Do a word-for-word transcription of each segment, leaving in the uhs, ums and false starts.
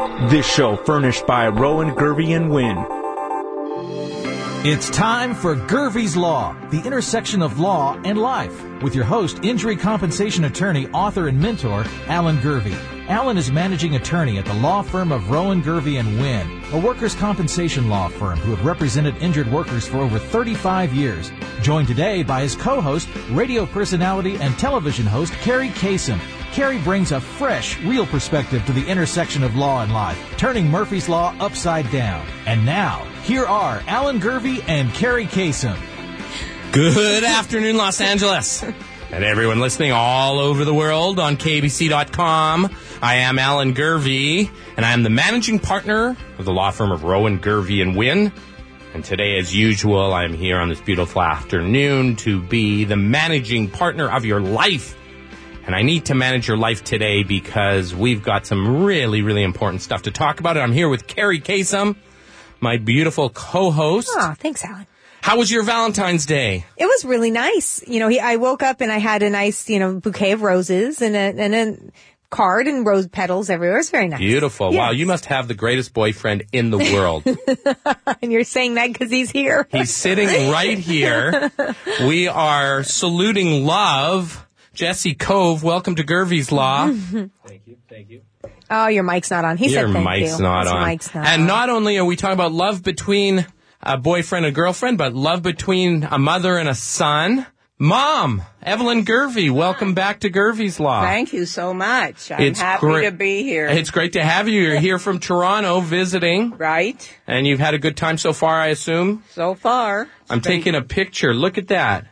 This show furnished by Rowan, Gervey and Wynn. It's time for Gervey's Law, the intersection of law and life, with your host, injury compensation attorney, author, and mentor, Alan Gervey. Alan is managing attorney at the law firm of Rowan, Gervey and Wynn, a workers' compensation law firm who have represented injured workers for over thirty-five years. Joined today by his co-host, radio personality and television host, Carrie Kasem. Carrie brings a fresh, real perspective to the intersection of law and life, turning Murphy's Law upside down. And now, here are Alan Gervey and Carrie Kasem. Good afternoon, Los Angeles, and everyone listening all over the world on K B C dot com. I am Alan Gervey, and I am the managing partner of the law firm of Rowan, Gervey and Wynn. And today, as usual, I am here on this beautiful afternoon to be the managing partner of your life. And I need to manage your life today because we've got some really, really important stuff to talk about. And I'm here with Carrie Kasem, my beautiful co-host. Oh, thanks, Alan. How was your Valentine's Day? It was really nice. You know, he, I woke up and I had a nice, you know, bouquet of roses and a, and a card and rose petals everywhere. It was very nice. Beautiful. Yes. Wow, you must have the greatest boyfriend in the world. And you're saying that because he's here. He's sitting right here. We are saluting love. Jesse Cove, welcome to Gervey's Law. Thank you, thank you. Oh, your mic's not on. He your said thank mic's you. not His on. mic's not and on. not only are we talking about love between a boyfriend and girlfriend, but love between a mother and a son. Mom, Evelyn Gervey, welcome back to Gervey's Law. Thank you so much. I'm It's happy great- to be here. It's great to have you. You're here from Toronto visiting, Right? and you've had a good time so far, I assume? So far. I'm It's been- taking a picture. Look at that.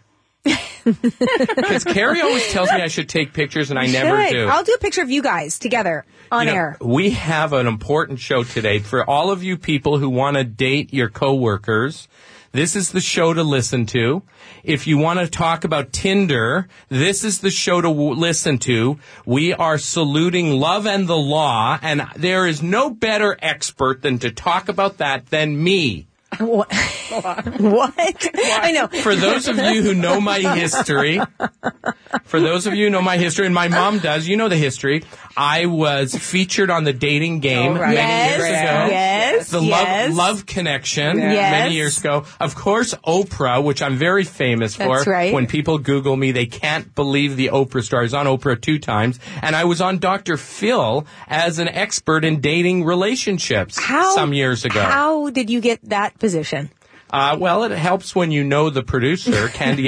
Because Carrie always tells me I should take pictures, and I never Good. do. I'll do a picture of you guys together on You know, air. we have an important show today for all of you people who want to date your coworkers. This is the show to listen to. If you want to talk about Tinder, this is the show to w- listen to. We are saluting love and the law, and there is no better expert than to talk about that than me. What? What? I know. For those of you who know my history, for those of you who know my history, and my mom does, you know the history, I was featured on the Dating Game Oh, right. many Yes, years ago. yes, The yes. love, love Connection Yes. many years ago. Of course, Oprah, which I'm very famous for. That's right. When people Google me, they can't believe the Oprah story. I was on Oprah two times, and I was on Doctor Phil as an expert in dating relationships How, some years ago. How did you get that position? Uh, well, it helps when you know the producer, Candy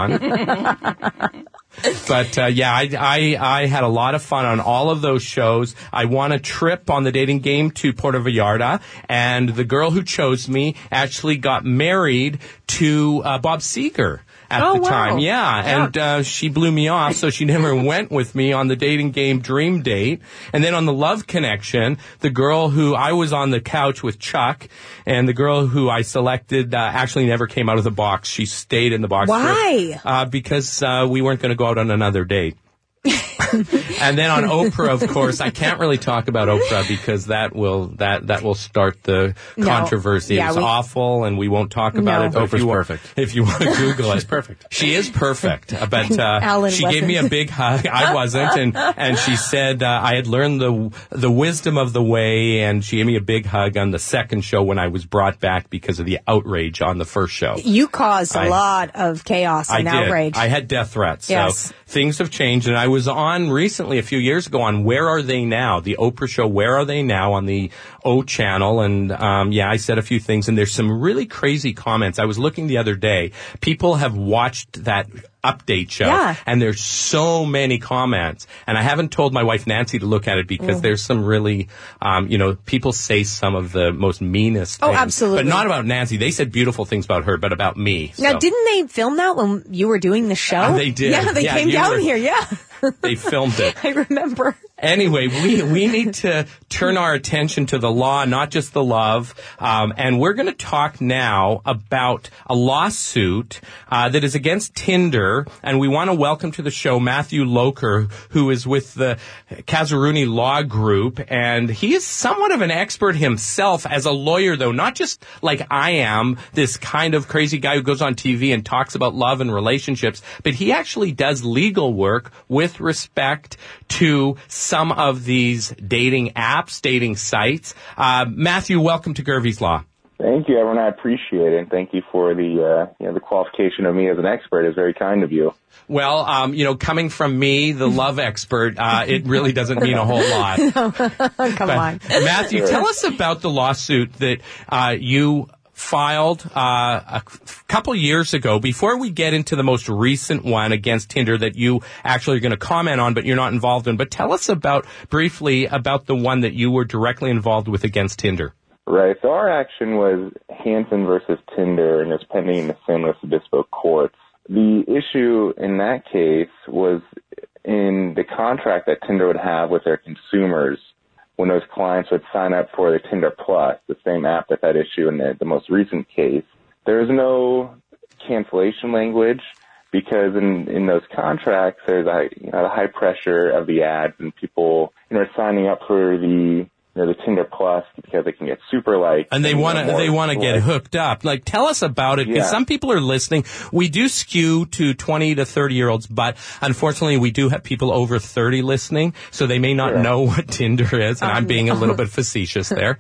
Amelon. But, uh, yeah, I, I, I had a lot of fun on all of those shows. I won a trip on the Dating Game to Puerto Vallarta, and the girl who chose me actually got married to uh, Bob Seger at Oh, the wow. time. Yeah, Yeah. and uh, she blew me off, so she never went with me on the Dating Game Dream Date. And then on the Love Connection, the girl who I was on the couch with Chuck, and the girl who I selected uh, actually never came out of the box. She stayed in the box. Why? For, uh, because uh, we weren't going to go out on another date. And then on Oprah, of course, I can't really talk about Oprah because that will that that will start the No. controversy. Yeah, It's we- awful, and we won't talk about No. it. But if Oprah's you want- perfect. If you want to Google it, she's perfect. She is perfect, but uh, Alan she gave me a wasn't. big hug. I wasn't, and and she said uh, I had learned the the wisdom of the way, and she gave me a big hug on the second show when I was brought back because of the outrage on the first show. You caused a I- lot of chaos I and did. outrage. I had death threats. Yes. So things have changed. And I was on recently, a few years ago, on Where Are They Now? The Oprah show, Where Are They Now? On the O channel. And, um, yeah, I said a few things. And there's some really crazy comments. I was looking the other day. People have watched that update show. Yeah. And there's so many comments. And I haven't told my wife Nancy to look at it because Mm. there's some really, um, you know, people say some of the most meanest Oh, things. absolutely. But not about Nancy. They said beautiful things about her, but about me. Now, So. didn't they film that when you were doing the show? Uh, they did. Yeah, they Yeah, came you down were- here, yeah. They filmed it. I remember. Anyway, we we need to turn our attention to the law, not just the love. Um, and we're going to talk now about a lawsuit uh, that is against Tinder. And we want to welcome to the show Matthew Loker, who is with the Kazaruni Law Group. And he is somewhat of an expert himself as a lawyer, though, not just like I am, this kind of crazy guy who goes on T V and talks about love and relationships, but he actually does legal work with respect to some of these dating apps, dating sites. Uh, Matthew, welcome to Gervie's Law. Thank you, everyone. I appreciate it. And thank you for the, uh, you know, the qualification of me as an expert. Is very kind of you. Well, um, you know, coming from me, the love expert, uh, it really doesn't mean a whole lot. Come But, on. Matthew, Sure. tell us about the lawsuit that uh, you filed uh, a couple years ago. Before we get into the most recent one against Tinder that you actually are going to comment on, but you're not involved in, but tell us about briefly about the one that you were directly involved with against Tinder. Right. So our action was Hansen versus Tinder, and it's pending in the San Luis Obispo courts. The issue in that case was in the contract that Tinder would have with their consumers when those clients would sign up for the Tinder Plus, the same app that had issue in the, the most recent case. There is no cancellation language because in, in those contracts there's a, you know, the high pressure of the ads and people, you know, are signing up for the You know, the Tinder Plus because they can get super likes. And they want to, they want to get hooked up. Like, tell us about it, because Yeah. some people are listening. We do skew to twenty to thirty year olds, but unfortunately we do have people over thirty listening, so they may not Sure. know what Tinder is, and I'm being a little bit facetious there.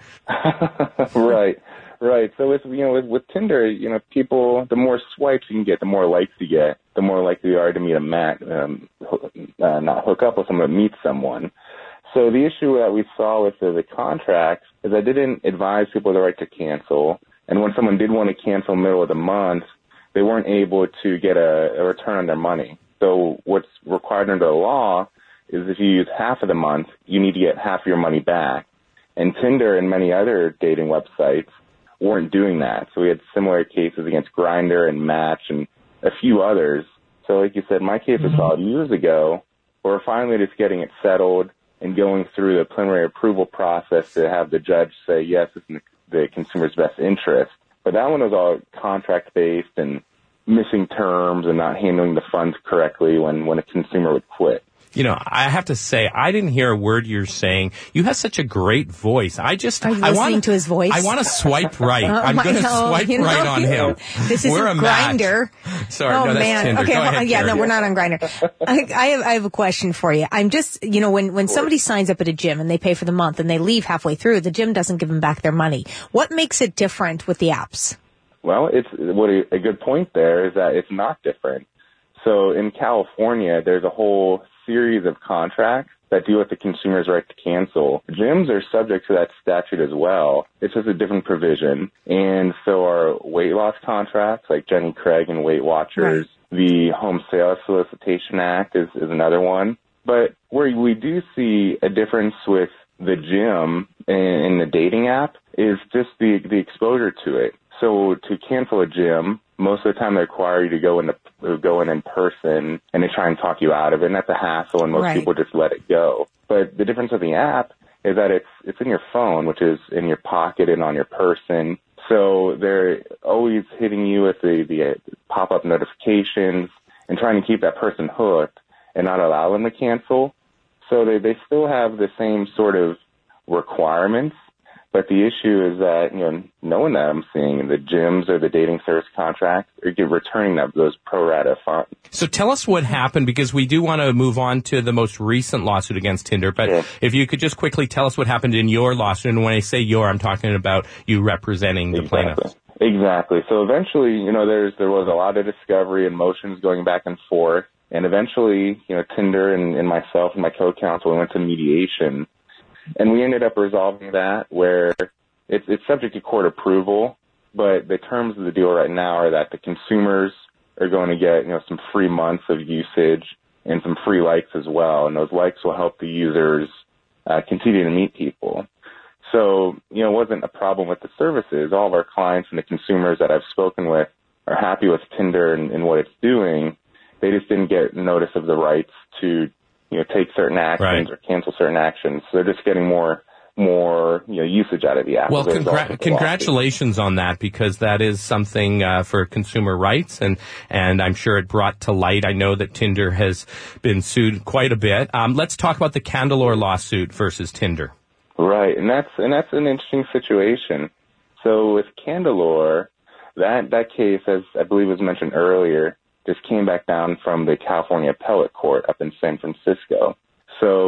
Right, right. So with, you know, with, with Tinder, you know, people, the more swipes you can get, the more likes you get, the more likely you are to meet a match, um, uh, not hook up with someone, but meet someone. So the issue that we saw with the, the contracts is I didn't advise people the right to cancel. And when someone did want to cancel in the middle of the month, they weren't able to get a, a return on their money. So what's required under the law is if you use half of the month, you need to get half of your money back. And Tinder and many other dating websites weren't doing that. So we had similar cases against Grindr and Match and a few others. So like you said, my case was filed years ago. We're finally just getting it settled and going through the preliminary approval process to have the judge say, yes, it's in the consumer's best interest. But that one was all contract-based and missing terms and not handling the funds correctly when, when a consumer would quit. You know, I have to say, I didn't hear a word you're saying. You have such a great voice. I just, Are you I listening want to his voice? I want to swipe right. Oh, I'm my- going to oh, swipe you know, right on him. This We're isn't a match. Grindr. Sorry, oh no, that's man. Tinder. Okay, Go well, ahead, yeah, Carrie. no, we're not on Grindr. I, I have, I have a question for you. I'm just, you know, when when somebody signs up at a gym and they pay for the month and they leave halfway through, the gym doesn't give them back their money. What makes it different with the apps? Well, it's what a, a good point there is that it's not different. So in California, there's a whole series of contracts that deal with the consumer's right to cancel. Gyms are subject to that statute as well. It's just a different provision. And so our weight loss contracts, like Jenny Craig and Weight Watchers, right. The Home Sales Solicitation Act is, is another one. But where we do see a difference with the gym and the dating app is just the, the exposure to it. So to cancel a gym, most of the time they require you to go in to go in in person, and they try and talk you out of it, and that's a hassle, and most right. people just let it go. But the difference with the app is that it's it's in your phone, which is in your pocket and on your person. So they're always hitting you with the, the pop-up notifications and trying to keep that person hooked and not allow them to cancel. So they, they still have the same sort of requirements. But the issue is that, you know, no one that I'm seeing, the gyms or the dating service contracts, are get returning that, those pro rata funds. So tell us what happened, because we do want to move on to the most recent lawsuit against Tinder. But Sure. if you could just quickly tell us what happened in your lawsuit. And when I say your, I'm talking about you representing the Exactly. plaintiffs. Exactly. So eventually, you know, there's there was a lot of discovery and motions going back and forth. And eventually, you know, Tinder and, and myself and my co-counsel went to mediation. And we ended up resolving that where it's, it's subject to court approval, but the terms of the deal right now are that the consumers are going to get, you know, some free months of usage and some free likes as well. And those likes will help the users uh, continue to meet people. So, you know, it wasn't a problem with the services. All of our clients and the consumers that I've spoken with are happy with Tinder and, and what it's doing. They just didn't get notice of the rights to, you know, take certain actions Right. or cancel certain actions. So they're just getting more, more, you know, usage out of the app. Well, as a result congra- of the lawsuit. congratulations on that, because that is something uh, for consumer rights, and, and I'm sure it brought to light. I know that Tinder has been sued quite a bit. Um, let's talk about the Candelore lawsuit versus Tinder. Right, and that's and that's an interesting situation. So with Candelore, that that case, as I believe was mentioned earlier, just came back down from the California Appellate Court up in San Francisco. So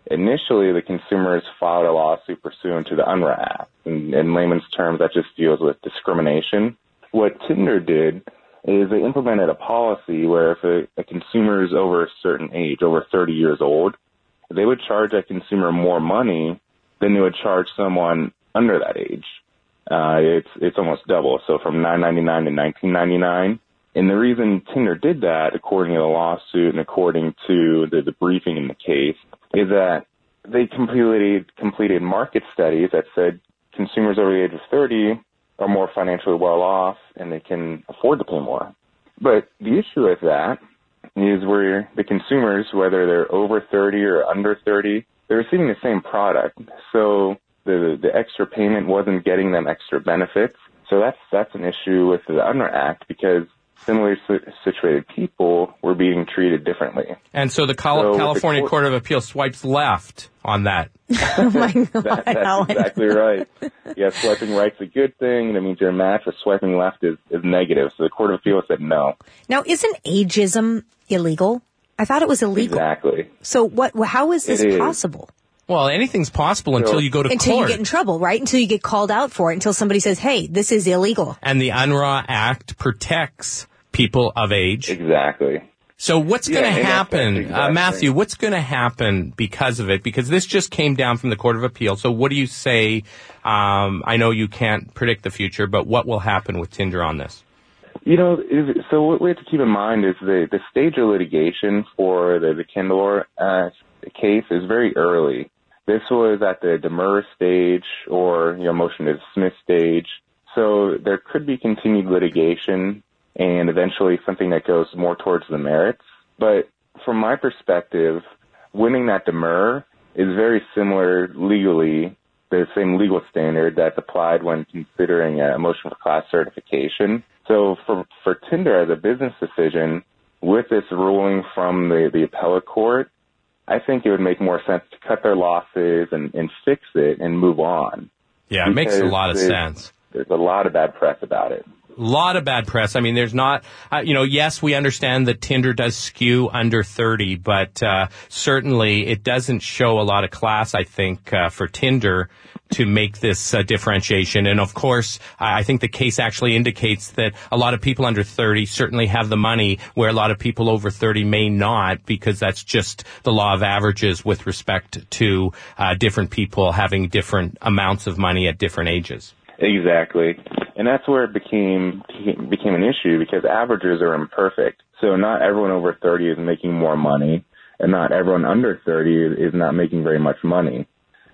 initially the consumers filed a lawsuit pursuant to the UNRRA Act. In, in layman's terms, that just deals with discrimination. What Tinder did is they implemented a policy where if a, a consumer is over a certain age, over thirty years old, they would charge that consumer more money than they would charge someone under that age. Uh, it's it's almost double, so from nine ninety-nine to nineteen ninety-nine. And the reason Tinder did that, according to the lawsuit and according to the, the briefing in the case, is that they completed completed market studies that said consumers over the age of thirty are more financially well off and they can afford to pay more. But the issue with that is where the consumers, whether they're over thirty or under thirty, they're receiving the same product. So the the extra payment wasn't getting them extra benefits. So that's that's an issue with the UNRRA Act, because similarly situated people were being treated differently. And so the Cal- so California the Court-, Court of Appeal swipes left on that. Oh, my God, that, That's Alan. exactly right. Yeah, swiping right's a good thing. That means you're a match, but swiping left is, is negative. So the Court of Appeal said no. Now, isn't ageism illegal? I thought it was illegal. Exactly. So what? How is this is. possible? Well, anything's possible until you go to until court. Until you get in trouble, right? Until you get called out for it, until somebody says, hey, this is illegal. And the UNRRA Act protects people of age. Exactly. So what's Yeah, going to and that's happen, exactly. uh, Matthew, what's going to happen because of it? Because this just came down from the Court of Appeal. So what do you say? Um, I know you can't predict the future, but what will happen with Tinder on this? You know, is, so what we have to keep in mind is the, the stage of litigation for the, the Kindle uh, case is very early. This was at the demur stage or, you know, motion to dismiss stage. So there could be continued litigation and eventually something that goes more towards the merits. But from my perspective, winning that demur is very similar legally, the same legal standard that's applied when considering a motion for class certification. So for, for Tinder as a business decision, with this ruling from the, the appellate court, I think it would make more sense to cut their losses and, and fix it and move on. Yeah, it makes a lot of sense. There's a lot of bad press about it. A lot of bad press. I mean, there's not, uh, you know, yes, we understand that Tinder does skew under thirty, but uh, certainly it doesn't show a lot of class, I think, uh, for Tinder to make this uh, differentiation. And of course, I think the case actually indicates that a lot of people under thirty certainly have the money, where a lot of people over thirty may not, because that's just the law of averages with respect to uh, different people having different amounts of money at different ages. Exactly. And that's where it became became an issue, because averages are imperfect. So not everyone over thirty is making more money, and not everyone under thirty is not making very much money.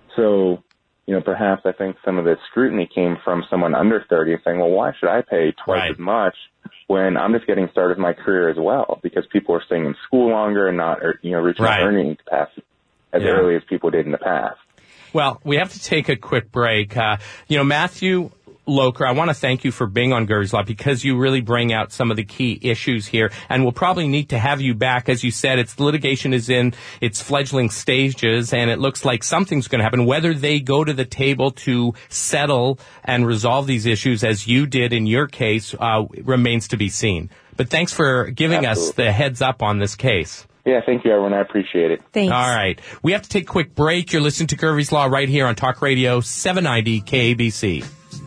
So, you know, perhaps I think some of the scrutiny came from someone under thirty saying, well, why should I pay twice Right. as much when I'm just getting started with my career as well? Because people are staying in school longer and not, you know, reaching Right. earning capacity as Yeah. early as people did in the past. Well, we have to take a quick break. Uh, you know, Matthew Locher, I want to thank you for being on Gervie's Law, because you really bring out some of the key issues here, and we'll probably need to have you back. As you said, its litigation is in its fledgling stages, and it looks like something's going to happen. Whether they go to the table to settle and resolve these issues, as you did in your case, uh, remains to be seen. But thanks for giving Absolutely. us the heads up on this case. Yeah, thank you, everyone. I appreciate it. Thanks. All right. We have to take a quick break. You're listening to Gervie's Law right here on Talk Radio seven ninety K A B C.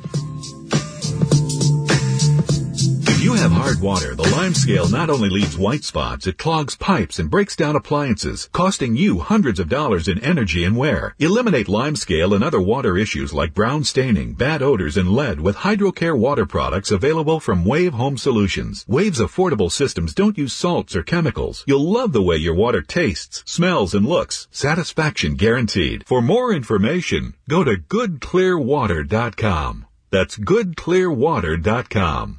If you have hard water, the Lime Scale not only leaves white spots, it clogs pipes and breaks down appliances, costing you hundreds of dollars in energy and wear. Eliminate Lime Scale and other water issues like brown staining, bad odors, and lead with HydroCare water products available from Wave Home Solutions. Wave's affordable systems don't use salts or chemicals. You'll love the way your water tastes, smells, and looks. Satisfaction guaranteed. For more information, go to good clear water dot com. That's good clear water dot com.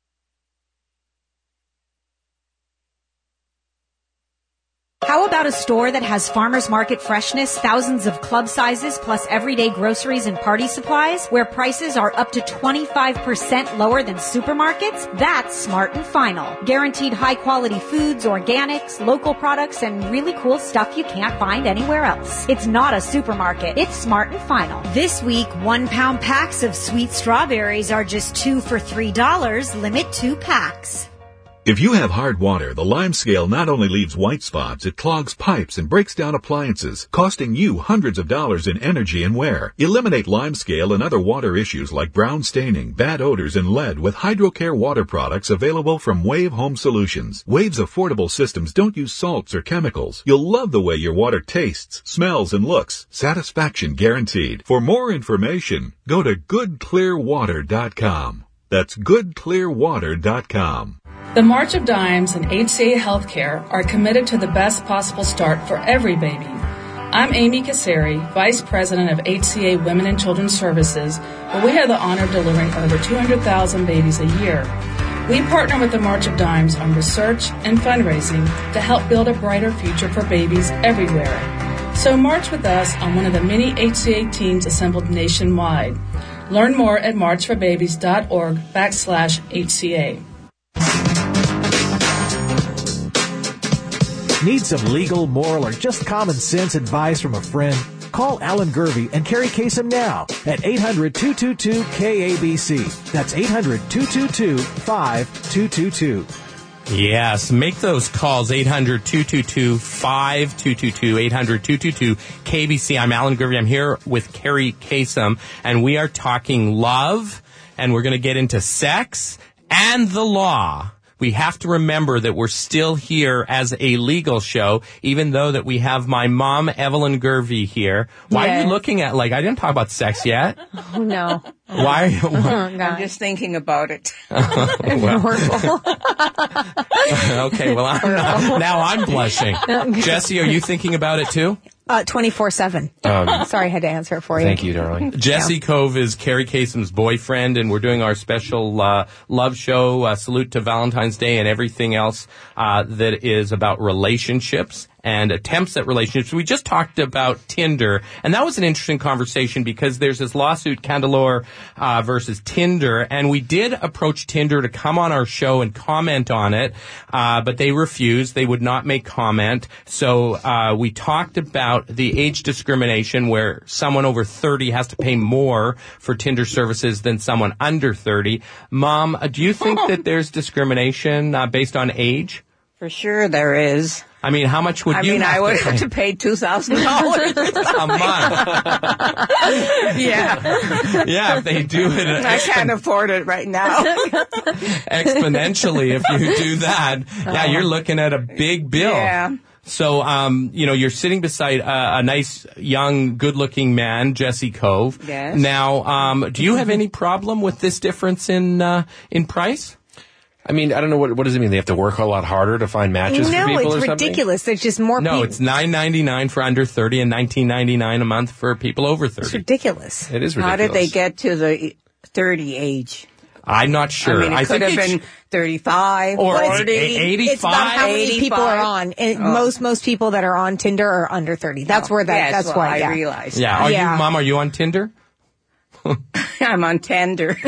How about a store that has farmers market freshness, thousands of club sizes, plus everyday groceries and party supplies, where prices are up to twenty-five percent lower than supermarkets? That's Smart and Final. Guaranteed high quality foods, organics, local products, and really cool stuff you can't find anywhere else. It's not a supermarket. It's Smart and Final. This week, one pound packs of sweet strawberries are just two for three dollars. Limit two packs. If you have hard water, the Lime Scale not only leaves white spots, it clogs pipes and breaks down appliances, costing you hundreds of dollars in energy and wear. Eliminate Lime Scale and other water issues like brown staining, bad odors, and lead with HydroCare water products available from Wave Home Solutions. Wave's affordable systems don't use salts or chemicals. You'll love the way your water tastes, smells, and looks. Satisfaction guaranteed. For more information, go to good clear water dot com. That's good clear water dot com. The March of Dimes and H C A Healthcare are committed to the best possible start for every baby. I'm Amy Kasseri, Vice President of H C A Women and Children's Services, where we have the honor of delivering over two hundred thousand babies a year. We partner with the March of Dimes on research and fundraising to help build a brighter future for babies everywhere. So march with us on one of the many H C A teams assembled nationwide. Learn more at marchforbabies.org backslash HCA. Need some legal, moral, or just common sense advice from a friend? Call Alan Gervey and Carrie Kasem now at eight hundred, two two two, K A B C. That's eight hundred, two two two, five two two two. Yes, make those calls, eight hundred, two two two, five two two two, eight hundred, two two two, K B C. I'm Alan Gervey. I'm here with Carrie Kasem, and we are talking love, and we're going to get into sex and the law. We have to remember that we're still here as a legal show, even though that we have my mom, Evelyn Gervey, here. Why yes. are you looking at, like, I didn't talk about sex yet? Oh, no. Why? Oh, I'm just thinking about it. Well. Okay, well, I'm, now I'm blushing. Jesse, are you thinking about it, too? Uh, twenty-four seven. Um, Sorry, I had to answer it for you. Thank you, darling. Jesse yeah. Cove is Carrie Kasem's boyfriend, and we're doing our special uh, love show, uh, Salute to Valentine's Day, and everything else uh, that is about relationships and attempts at relationships. We just talked about Tinder, and that was an interesting conversation because there's this lawsuit, Candelore uh, versus Tinder, and we did approach Tinder to come on our show and comment on it, uh, but they refused. They would not make comment. So uh, we talked about the age discrimination where someone over thirty has to pay more for Tinder services than someone under thirty. Mom, do you think that there's discrimination uh, based on age? For sure there is. I mean, how much would I you mean, have I would to pay? have to pay two thousand dollars a month. Yeah. Yeah, if they do it. I can't afford it right now. Exponentially, if you do that, yeah, you're looking at a big bill. Yeah. So, um, you know, you're sitting beside a, a nice, young, good-looking man, Jesse Cove. Yes. Now, um, do you have any problem with this difference in uh, in price? I mean, I don't know, what what does it mean? They have to work a lot harder to find matches no, for people or it's something? ridiculous. There's just more No, people. it's nine ninety-nine for under thirty and nineteen ninety-nine a month for people over thirty. It's ridiculous. It is ridiculous. How did they get to the thirty age? I'm not sure. I mean, it I could think have been thirty-five or forty. eighty-five. It's about how many eighty-five. people are on. And Oh. most most people that are on Tinder are under thirty. That's where that. Yes, that's well, why I yeah. realized. Yeah. Are Yeah. you, Mom, are you on Tinder? I'm on tender.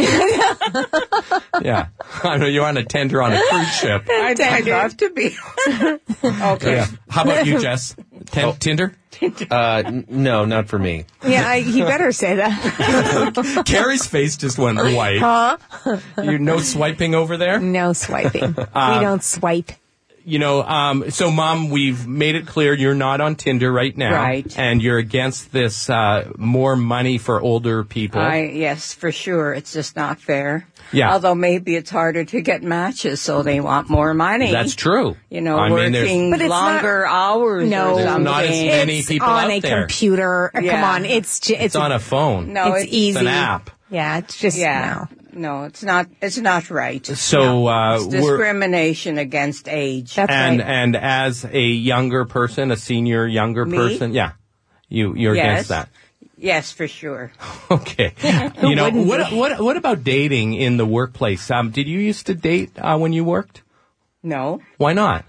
Yeah. I know you're on a tender on a cruise ship. I'd, I'd love to be. Okay. Yeah. How about you, Jess? Ten- Oh. Tinder? Uh, n- no, not for me. Yeah, I, you better say that. Carrie's face just went white. Huh? You're no swiping over there? No swiping. we don't swipe. You know, um, so Mom, we've made it clear you're not on Tinder right now. Right. And you're against this, uh, more money for older people. I, yes, for sure. It's just not fair. Yeah. Although maybe it's harder to get matches, so they want more money. That's true. You know, I mean, there's- working But it's longer hours No, or There's something. not as many it's people on out a there. computer. Come Yeah. on, it's ju- it's, It's on a phone. No, it's it's, easy. It's an app. Yeah, it's just Yeah. no. No, it's not. It's not right. So, uh, It's we're, discrimination against age. That's and, right. and as a younger person, a senior younger Me? person, yeah, you, you're Yes. against that. Yes, for sure. Okay. You know, wouldn't what, be? what, what about dating in the workplace? Um, did you used to date, uh, when you worked? No, Why not?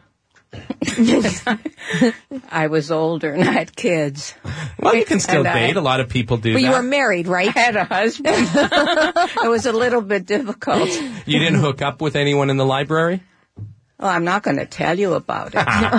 I was older and I had kids. Well, you can still And I- date. A lot of people do But that. you were married, I right? had a husband. It was a little bit difficult. You didn't hook up with anyone in the library? Oh, I'm not going to tell you about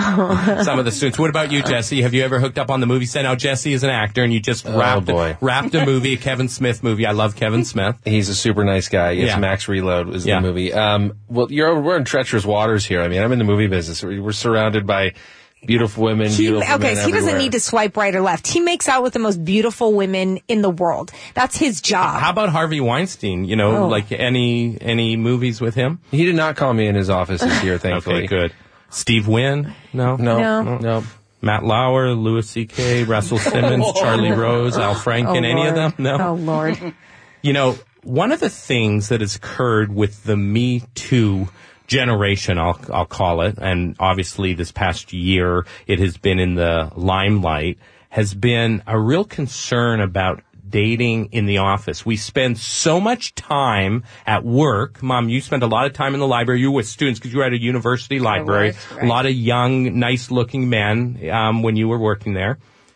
it. Some of the students. What about you, Jesse? Have you ever hooked up on the movie set? Now, Jesse is an actor, and you just Oh, wrapped, boy. wrapped a movie, a Kevin Smith movie. I love Kevin Smith. He's a super nice guy. Yes, Yeah. Max Reload was Yeah. the movie. Um, well, you're we're in treacherous waters here. I mean, I'm in the movie business. We're we're surrounded by beautiful women, He, beautiful okay, men so he doesn't everywhere. need to swipe right or left. He makes out with the most beautiful women in the world. That's his job. How about Harvey Weinstein? You know, Oh. like any any movies with him? He did not call me in his office this year, thankfully. Okay, good. Steve Wynn? No? No, No. no. Matt Lauer, Louis C K, Russell Simmons, Charlie Rose, Al Franken, Oh, any of Lord. them? No? Oh, Lord. You know, one of the things that has occurred with the Me Too generation, I'll, I'll call it, and obviously this past year it has been in the limelight, has been a real concern about dating in the office. We spend so much time at work. Mom, you spend a lot of time in the library. You were with students because you were at a university library. was, right. A lot of young, nice-looking men um, when you were working there.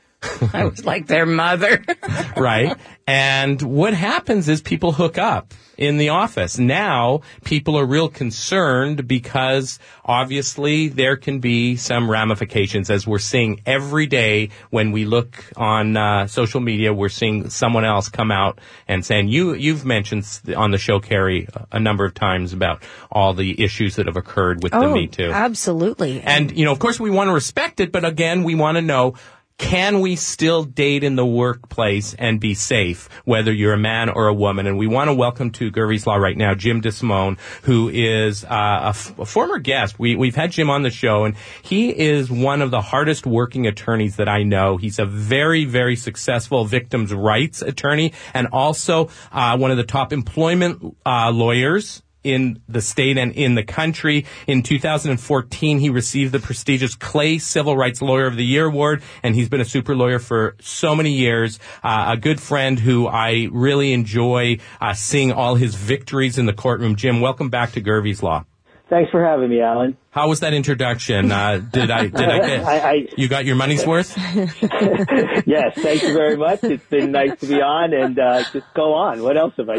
I was like their mother. Right. And what happens is people hook up in the office. Now, people are real concerned because obviously there can be some ramifications, as we're seeing every day when we look on uh, social media. We're seeing someone else come out and saying, you, you've mentioned on the show, Carrie, a number of times about all the issues that have occurred with the Oh, Me Too. absolutely. And, you know, of course we want to respect it, but again, we want to know, can we still date in the workplace and be safe, whether you're a man or a woman? And we want to welcome to Gervie's Law right now Jim DeSimone, who is uh, a, f- a former guest. We, we've had Jim on the show, and he is one of the hardest working attorneys that I know. He's a very, very successful victims' rights attorney and also uh, one of the top employment uh, lawyers in the state and in the country. In two thousand fourteen, he received the prestigious Clay Civil Rights Lawyer of the Year award, and he's been a super lawyer for so many years. Uh, a good friend who I really enjoy uh, seeing all his victories in the courtroom. Jim, welcome back to Gervie's Law. Thanks for having me, Alan. How was that introduction? Uh, did I, did I get, I, I, you got your money's worth? yes, thank you very much. It's been nice to be on, and uh, just go on. What else have I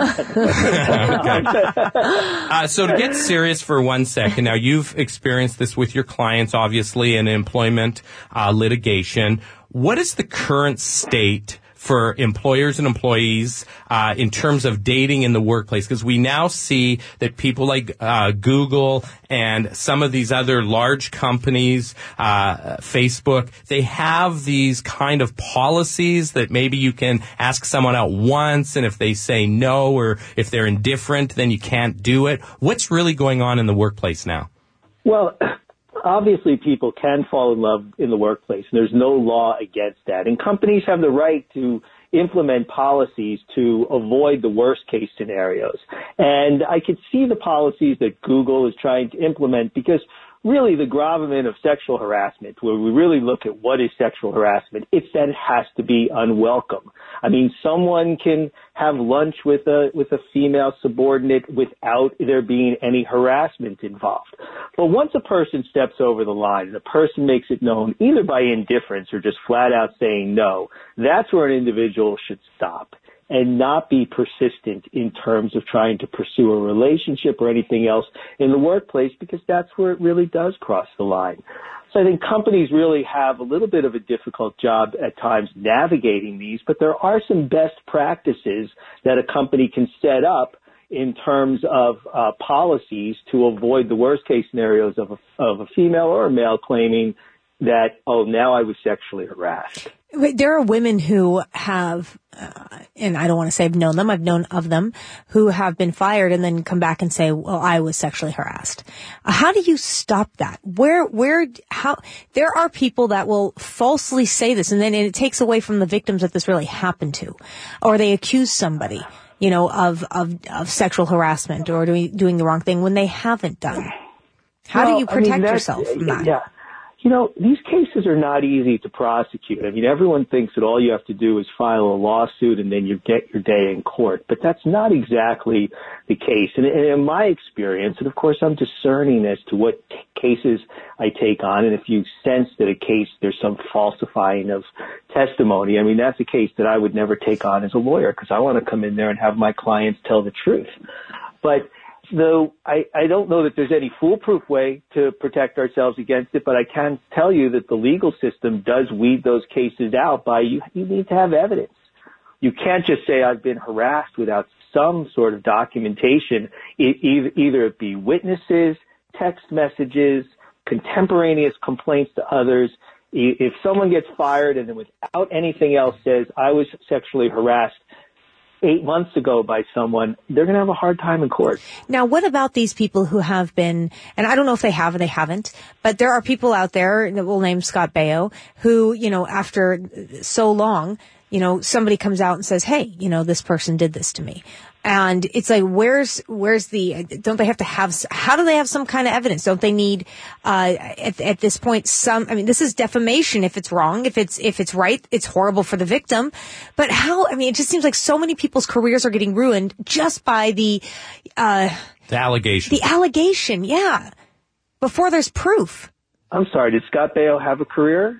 done? Uh, so to get serious for one second, now you've experienced this with your clients, obviously, in employment uh, litigation. What is the current state for employers and employees uh, in terms of dating in the workplace? Because we now see that people like uh, Google and some of these other large companies, uh, Facebook, they have these kind of policies that maybe you can ask someone out once, and if they say no or if they're indifferent, then you can't do it. What's really going on in the workplace now? Well, obviously people can fall in love in the workplace. There's no law against that. And companies have the right to implement policies to avoid the worst case scenarios. And I could see the policies that Google is trying to implement because really the gravamen of sexual harassment, where we really look at what is sexual harassment, it's that it has to be unwelcome. I mean, someone can have lunch with a with a female subordinate without there being any harassment involved. But once a person steps over the line and a person makes it known either by indifference or just flat out saying no, that's where an individual should stop and not be persistent in terms of trying to pursue a relationship or anything else in the workplace, because that's where it really does cross the line. So I think companies really have a little bit of a difficult job at times navigating these, but there are some best practices that a company can set up in terms of uh, policies to avoid the worst case scenarios of a, of a female or a male claiming that, oh, now I was sexually harassed. There are women who have, uh, and I don't want to say I've known them, I've known of them, who have been fired and then come back and say, well, I was sexually harassed. Uh, how do you stop that? Where, where, how, there are people that will falsely say this, and then it takes away from the victims that this really happened to, or they accuse somebody, you know, of, of, of sexual harassment or doing, doing the wrong thing when they haven't done. How well, do you protect I mean, yourself from that? Yeah. You know, these cases are not easy to prosecute. I mean, everyone thinks that all you have to do is file a lawsuit and then you get your day in court. But that's not exactly the case. And in my experience, and of course I'm discerning as to what t- cases I take on, and if you sense that a case, there's some falsifying of testimony, I mean, that's a case that I would never take on as a lawyer, because I want to come in there and have my clients tell the truth. But Though I, I don't know that there's any foolproof way to protect ourselves against it, but I can tell you that the legal system does weed those cases out by you, you need to have evidence. You can't just say I've been harassed without some sort of documentation, it, either it be witnesses, text messages, contemporaneous complaints to others. If someone gets fired and then without anything else says I was sexually harassed eight months ago by someone, they're going to have a hard time in court. Now, what about these people who have been, and I don't know if they have or they haven't, but there are people out there that we'll name Scott Baio who, you know, after so long, you know, somebody comes out and says, hey, you know, this person did this to me. And it's like, where's, where's the, don't they have to have, how do they have some kind of evidence? Don't they need, uh, at, at this point, some, I mean, this is defamation if it's wrong. If it's, if it's right, it's horrible for the victim. But how, I mean, it just seems like so many people's careers are getting ruined just by the, uh, the allegation. The allegation, yeah. Before there's proof. I'm sorry, did Scott Baio have a career?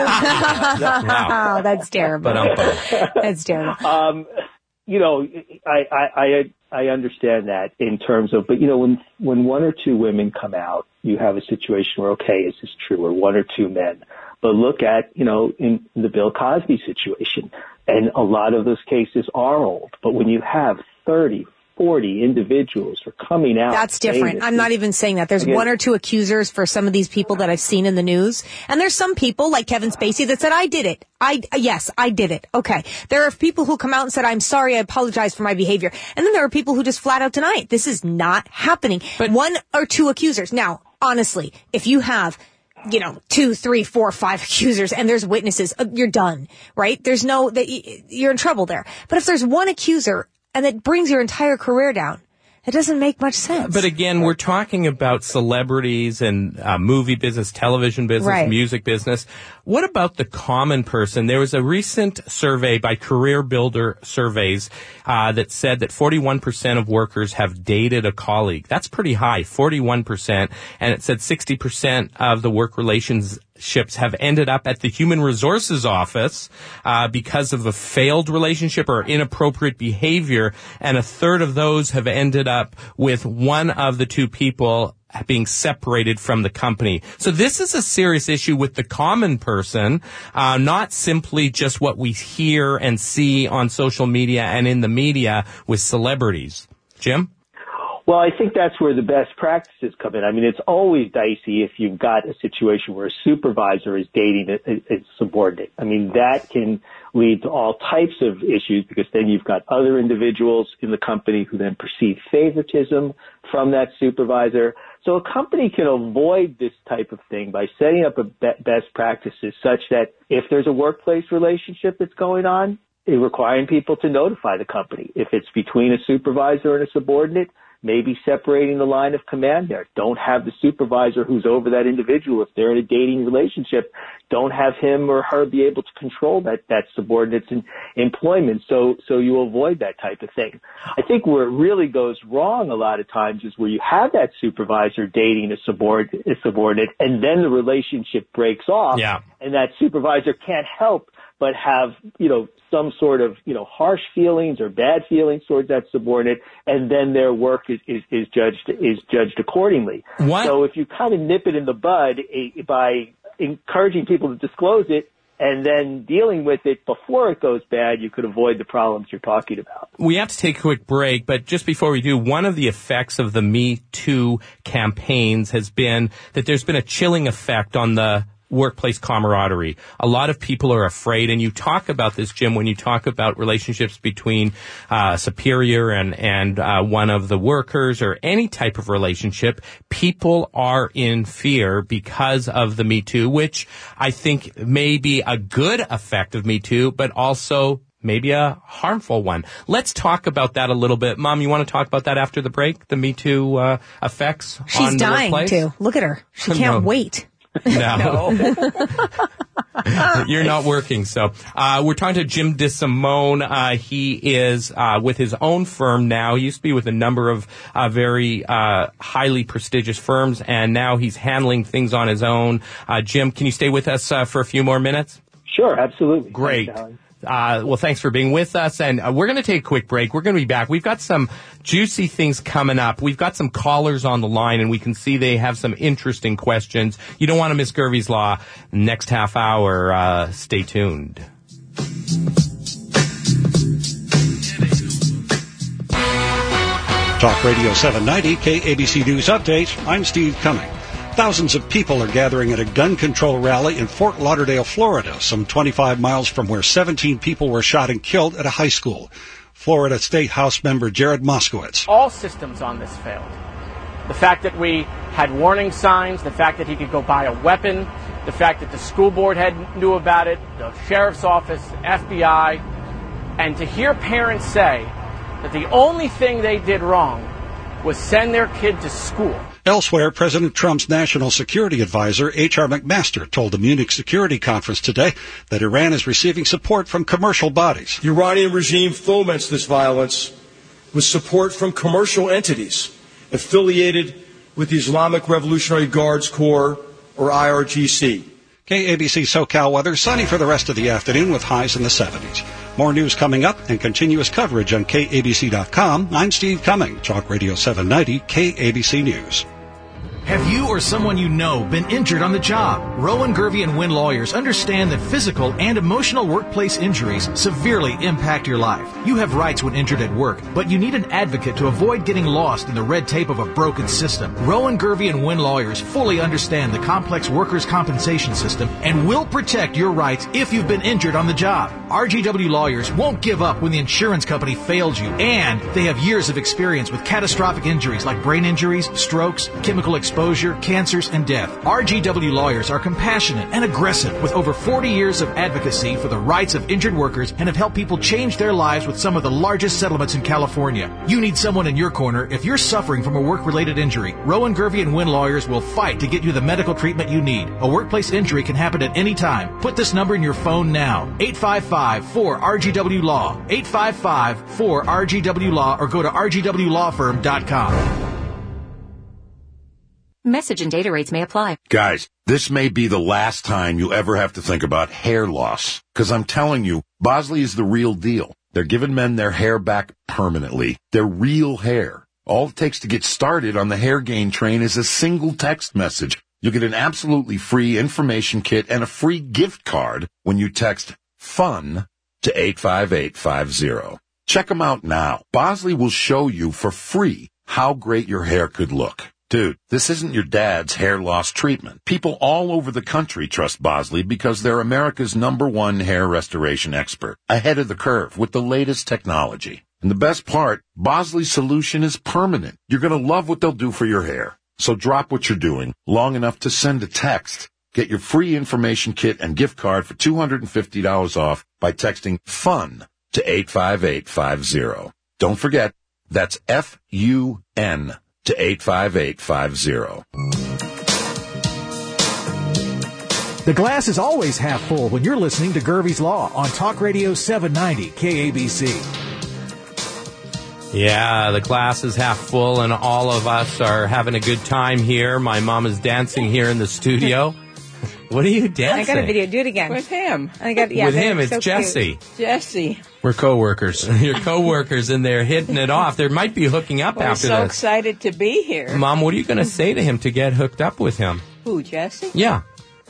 Wow. Oh, that's terrible. That's terrible. Um, you know, I, I, I, I understand that in terms of, but you know, when, when one or two women come out, you have a situation where, okay, is this true? Or one or two men. But look at, you know, in the Bill Cosby situation, and a lot of those cases are old, but when you have thirty, forty individuals are coming out. That's different. I'm not even saying that. There's again, one or two accusers for some of these people that I've seen in the news. And there's some people like Kevin Spacey that said, I did it. I, yes, I did it. Okay. There are people who come out and said, I'm sorry, I apologize for my behavior. And then there are people who just flat out deny it. This is not happening. But one or two accusers. Now, honestly, if you have, you know, two, three, four, five accusers and there's witnesses, you're done, right? There's no, that you're in trouble there. But if there's one accuser, and it brings your entire career down. It doesn't make much sense. But again, we're talking about celebrities and uh, movie business, television business, right. music business. What about the common person? There was a recent survey by Career Builder Surveys uh, that said that forty-one percent of workers have dated a colleague. That's pretty high, forty-one percent. And it said sixty percent of the work relations ships have ended up at the human resources office uh, because of a failed relationship or inappropriate behavior, and a third of those have ended up with one of the two people being separated from the company. So this is a serious issue with the common person, uh, not simply just what we hear and see on social media and in the media with celebrities. Jim? Well, I think that's where the best practices come in. I mean, it's always dicey if you've got a situation where a supervisor is dating a, a, a subordinate. I mean, that can lead to all types of issues because then you've got other individuals in the company who then perceive favoritism from that supervisor. So a company can avoid this type of thing by setting up a be- best practices such that if there's a workplace relationship that's going on, requiring people to notify the company. If it's between a supervisor and a subordinate, maybe separating the line of command there. Don't have the supervisor who's over that individual. If they're in a dating relationship, don't have him or her be able to control that, that subordinate's in, employment. So, so you avoid that type of thing. I think where it really goes wrong a lot of times is where you have that supervisor dating a subordinate, a subordinate and then the relationship breaks off. Yeah. And that supervisor can't help but have, you know, some sort of, you know, harsh feelings or bad feelings towards that subordinate, and then their work is, is, is judged, is judged accordingly. What? So if you kind of nip it in the bud a, by encouraging people to disclose it and then dealing with it before it goes bad, you could avoid the problems you're talking about. We have to take a quick break, but just before we do, one of the effects of the Me Too campaigns has been that there's been a chilling effect on the workplace camaraderie. A lot of people are afraid, and you talk about this, Jim, when you talk about relationships between uh superior and and uh one of the workers or any type of relationship. People are in fear because of the Me Too, which I think may be a good effect of Me Too, but also maybe a harmful one. Let's talk about that a little bit. Mom, you want to talk about that after the break, the Me Too uh, effects She's on the dying workplace? to. Look at her. She can't No. wait. No. You're not working. So uh we're talking to Jim DeSimone. Uh he is uh with his own firm now. He used to be with a number of uh very uh highly prestigious firms, and now he's handling things on his own. Uh Jim, can you stay with us uh, for a few more minutes? Sure, absolutely. Great. Thanks, Uh, well, thanks for being with us, and uh, we're going to take a quick break. We're going to be back. We've got some juicy things coming up. We've got some callers on the line, and we can see they have some interesting questions. You don't want to miss Gervie's Law. Next half hour, uh, stay tuned. Talk Radio seven ninety, K A B C News Update. I'm Steve Cumming. Thousands of people are gathering at a gun control rally in Fort Lauderdale, Florida, some twenty-five miles from where seventeen people were shot and killed at a high school. Florida State House member Jared Moskowitz. All systems on this failed. The fact that we had warning signs, the fact that he could go buy a weapon, the fact that the school board had knew about it, the sheriff's office, F B I, and to hear parents say that the only thing they did wrong was send their kid to school. Elsewhere, President Trump's national security advisor, H R McMaster, told the Munich Security Conference today that Iran is receiving support from commercial bodies. The Iranian regime foments this violence with support from commercial entities affiliated with the Islamic Revolutionary Guards Corps, or I R G C. K A B C SoCal weather, sunny for the rest of the afternoon with highs in the seventies. More news coming up and continuous coverage on K A B C dot com. I'm Steve Cumming, Talk Radio seven ninety, K A B C News. Have you or someone you know been injured on the job? Rowan, Gervie, and Wynn lawyers understand that physical and emotional workplace injuries severely impact your life. You have rights when injured at work, but you need an advocate to avoid getting lost in the red tape of a broken system. Rowan, Gervie, and Wynn lawyers fully understand the complex workers' compensation system and will protect your rights if you've been injured on the job. R G W lawyers won't give up when the insurance company failed you, and they have years of experience with catastrophic injuries like brain injuries, strokes, chemical exposure, exposure, cancers, and death. R G W lawyers are compassionate and aggressive with over forty years of advocacy for the rights of injured workers and have helped people change their lives with some of the largest settlements in California. You need someone in your corner if you're suffering from a work-related injury. Rowan, Gervie, and Wynn lawyers will fight to get you the medical treatment you need. A workplace injury can happen at any time. Put this number in your phone now. eight five five, four R G W Law. eight five five, four R G W Law or go to R G W law firm dot com. Message and data rates may apply. Guys, this may be the last time you ever have to think about hair loss. Because I'm telling you, Bosley is the real deal. They're giving men their hair back permanently. Their real hair. All it takes to get started on the hair gain train is a single text message. You'll get an absolutely free information kit and a free gift card when you text FUN to eight five eight five zero. Check them out now. Bosley will show you for free how great your hair could look. Dude, this isn't your dad's hair loss treatment. People all over the country trust Bosley because they're America's number one hair restoration expert, ahead of the curve with the latest technology. And the best part, Bosley's solution is permanent. You're going to love what they'll do for your hair. So drop what you're doing long enough to send a text. Get your free information kit and gift card for two hundred fifty dollars off by texting FUN to eight five eight five zero. Don't forget, that's F U N to eight five eight five zero. The glass is always half full when you're listening to Gervie's Law on Talk Radio seven ninety K A B C. Yeah, the glass is half full and all of us are having a good time here. My mom is dancing here in the studio. What are you dancing? I got a video. Do it again. With him. I got, yeah, With him, it's so Jesse. Cute. Jesse. We're co-workers. You're co-workers and they're hitting it off. They might be hooking up We're after so this. excited to be here. Mom, what are you going to say to him to get hooked up with him? Who, Jesse? Yeah.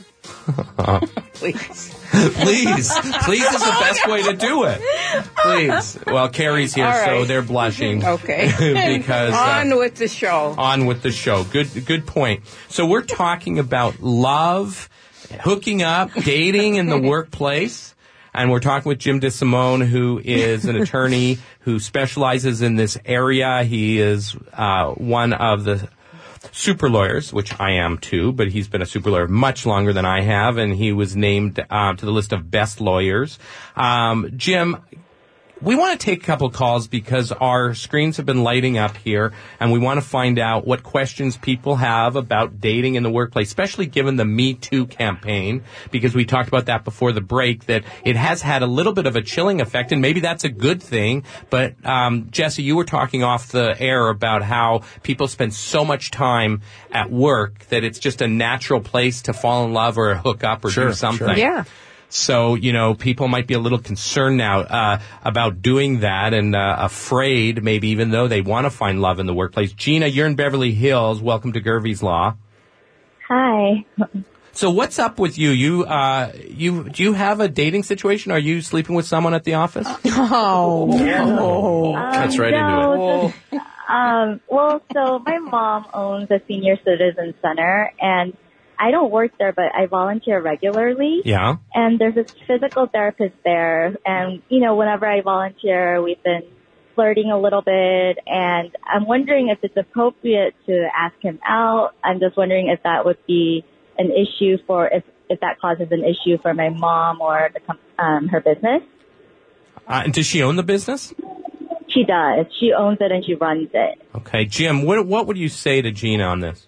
Please. Please. Please is the best way to do it. Please. Well, Carrie's here, Right. so they're blushing. Okay. because On uh, with the show. On with the show. Good, good point. So we're talking about love, hooking up, dating in the workplace. And we're talking with Jim DeSimone, who is an attorney who specializes in this area. He is uh, one of the super lawyers, which I am too, but he's been a super lawyer much longer than I have, and he was named uh, to the list of best lawyers. Um, Jim, we want to take a couple calls because our screens have been lighting up here, and we want to find out what questions people have about dating in the workplace, especially given the Me Too campaign, because we talked about that before the break, that it has had a little bit of a chilling effect, and maybe that's a good thing. But, um, Jesse, you were talking off the air about how people spend so much time at work that it's just a natural place to fall in love or hook up or Sure, do something. sure. Yeah. So, you know, people might be a little concerned now uh, about doing that and uh, afraid, maybe even though they want to find love in the workplace. Gina, you're in Beverly Hills. Welcome to Gervie's Law. Hi. So what's up with you? You, uh, you, do you have a dating situation? Are you sleeping with someone at the office? Oh, no. Um, Cuts right no, into it. just, um, well, so my mom owns a senior citizen center, and I don't work there, but I volunteer regularly. Yeah. And there's a physical therapist there, and, you know, whenever I volunteer, we've been flirting a little bit, and I'm wondering if it's appropriate to ask him out. I'm just wondering if that would be an issue for, if, if that causes an issue for my mom or the, com- um, her business. Uh, does she own the business? She does. She owns it and she runs it. Okay. Jim, what, what would you say to Gina on this?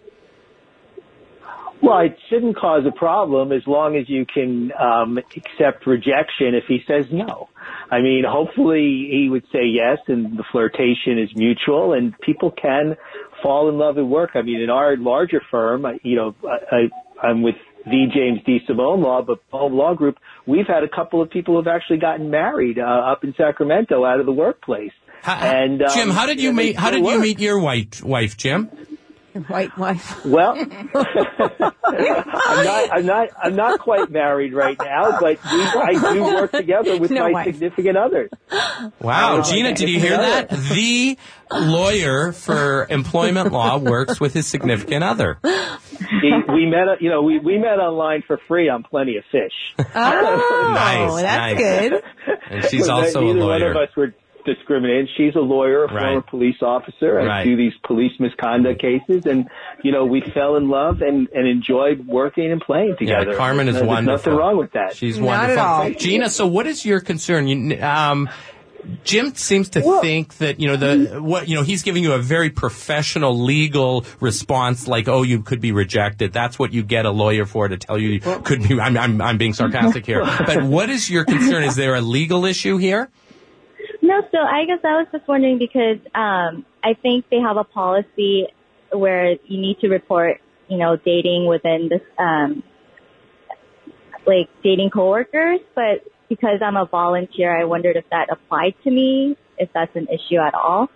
Well, it shouldn't cause a problem as long as you can um, accept rejection if he says no. I mean, hopefully he would say yes, and the flirtation is mutual, and people can fall in love at work. I mean, in our larger firm, you know, I, I'm with V. James D. Simone Law, but Home Law Group, we've had a couple of people who've actually gotten married uh, up in Sacramento out of the workplace. How, and um, Jim, how did you meet? How did you work. meet your wife, wife, Jim? White wife. Well, I'm not, I'm not, I'm not quite married right now, but we, I do work together with No my wife. significant others. Wow, Uh, Gina, did you hear that? other. The lawyer for employment law works with his significant other. He, we met, you know, we, we met online for free on Plenty of Fish. Oh, Nice, that's nice. good. And she's So also a neither lawyer. one of us were discriminated. She's a lawyer, a Right. former police officer. I Right. do these police misconduct cases, and you know, we fell in love and, and enjoyed working and playing together. Yeah, Carmen is There's wonderful. nothing wrong with that. She's Not wonderful. at all. Gina, so what is your concern? You, um, Jim seems to Well- think that, you know, the, what, you know, he's giving you a very professional legal response like, oh, you could be rejected. That's what you get a lawyer for, to tell you you could be, I'm, I'm, I'm being sarcastic here. But what is your concern? Is there a legal issue here? No, so I guess I was just wondering because um, I think they have a policy where you need to report, you know, dating within this, um, like dating coworkers. But because I'm a volunteer, I wondered if that applied to me, if that's an issue at all.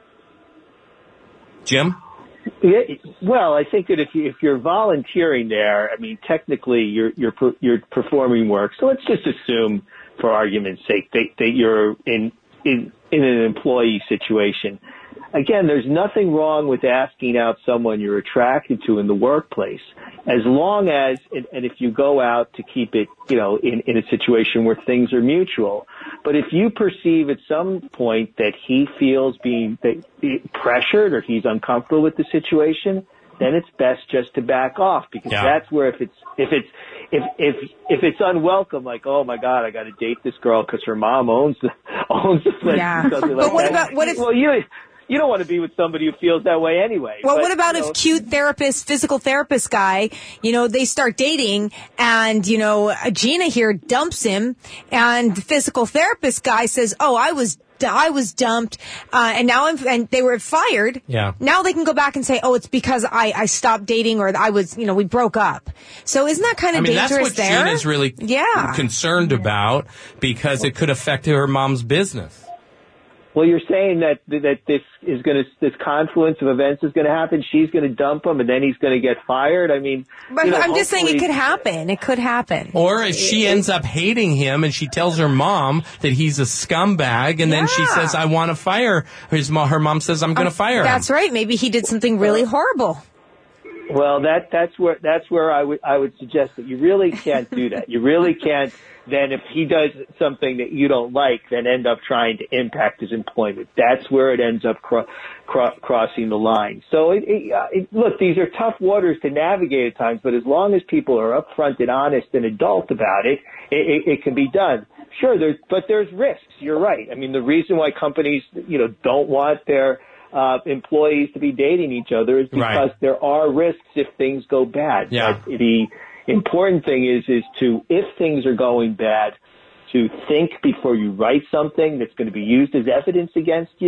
Jim? Yeah, well, I think that if you, if you're volunteering there, I mean, technically you're you're per- you're performing work. So let's just assume, for argument's sake, that that you're in in in an employee situation. Again, there's nothing wrong with asking out someone you're attracted to in the workplace, as long as, and, and if you go out to keep it, you know, in, in a situation where things are mutual. But if you perceive at some point that he feels being that, pressured or he's uncomfortable with the situation, then it's best just to back off, because Yeah. that's where if it's if it's if if if it's unwelcome, like, oh my God, I got to date this girl because her mom owns the owns the place. Yeah. or something But like what that. about- what if- Well, you you don't want to be with somebody who feels that way anyway. Well, But, what about you know, if cute therapist, physical therapist guy, you know, they start dating and, you know, Gina here dumps him and the physical therapist guy says, oh, I was, I was dumped, uh, and now I'm, and they were fired. Yeah. Now they can go back and say, oh, it's because I, I stopped dating or I was, you know, we broke up. So isn't that kind I of mean, that's dangerous what there? Gina's really Yeah. concerned about, because it could affect her mom's business. Well, you're saying that that this is going to this confluence of events is going to happen. She's going to dump him, and then he's going to get fired. I mean, But you know, I'm just saying it hopefully- could happen. It could happen. Or if she ends up hating him and she tells her mom that he's a scumbag, and then she Yeah. says, I want to fire his mom. Her mom says, I'm going to fire him. That's right. Maybe he did something really horrible. Well, that that's where that's where I would I would suggest that you really can't do that. You really can't. Then, if he does something that you don't like, then end up trying to impact his employment. That's where it ends up cro- cro- crossing the line. So, it, it, uh, it, look, these are tough waters to navigate at times, but as long as people are upfront and honest and adult about it, it, it, it can be done. Sure, there's, but there's risks. You're right. I mean, the reason why companies, you know, don't want their uh, employees to be dating each other is because Right. there are risks if things go bad. Yeah. But the important thing is, is to, if things are going bad, to think before you write something that's going to be used as evidence against you,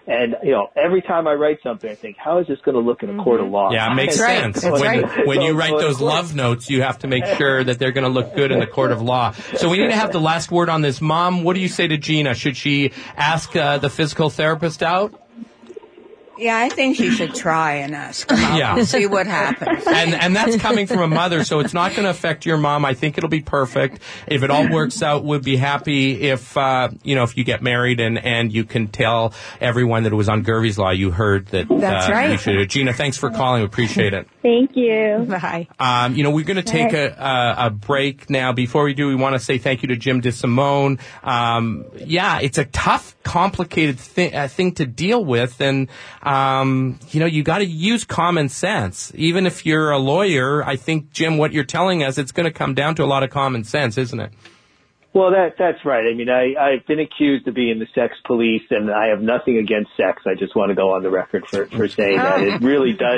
And, you know, every time I write something, I think, how is this going to look in a court of law? Yeah, it makes sense. When, right. when you So- write so those of course- love notes, you have to make sure that they're going to look good in the court of law. So we need to have the last word on this. Mom, what do you say to Gina? Should she ask uh, the physical therapist out? Yeah, I think she should try and ask him out Yeah. and see what happens. And and that's coming from a mother, so it's not going to affect your mom. I think it'll be perfect. If it all works out, we'll be happy if, uh, you know, if you get married and, and you can tell everyone that it was on Gervie's Law you heard that That's uh, right. you should. Gina, thanks for calling. We appreciate it. Thank you. Bye. Um, you know, we're going to take a, a, a break now. Before we do, we want to say thank you to Jim DeSimone. Um, yeah, it's a tough, complicated thi- uh, thing to deal with, and um, you know, you got to use common sense. Even if you're a lawyer, I think, Jim, what you're telling us, it's going to come down to a lot of common sense, isn't it? Well, that that's right. I mean, I, I've been accused of being the sex police, and I have nothing against sex. I just want to go on the record for, for saying that. It really does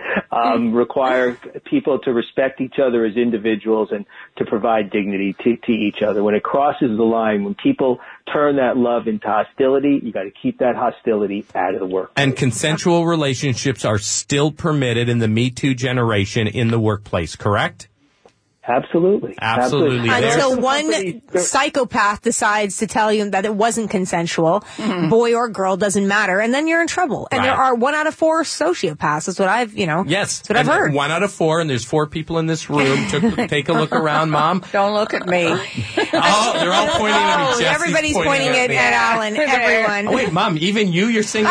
um, require people to respect each other as individuals and to provide dignity to, to each other. When it crosses the line, when people turn that love into hostility, you got to keep that hostility out of the work. And consensual relationships are still permitted in the Me Too generation in the workplace, correct? Absolutely. Absolutely. Until There's- one psychopath decides to tell you that it wasn't consensual, boy or girl, doesn't matter, and then you're in trouble. And Right. there are one out of four sociopaths. That's what I've, you know. Yes. That's what I've and heard. One out of four, and there's four people in this room. Took, take a look around, Mom. Don't look at me. Oh, they're all pointing at me. Oh, Jesse's everybody's pointing, at it me. at Alan. Everyone. Oh, wait, Mom, even you, you're singing.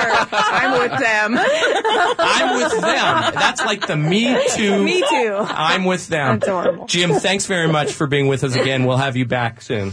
I'm with them. I'm with them. That's like the Me Too. Me too. I'm with them. That's horrible. Jim, thanks very much for being with us again. We'll have you back soon.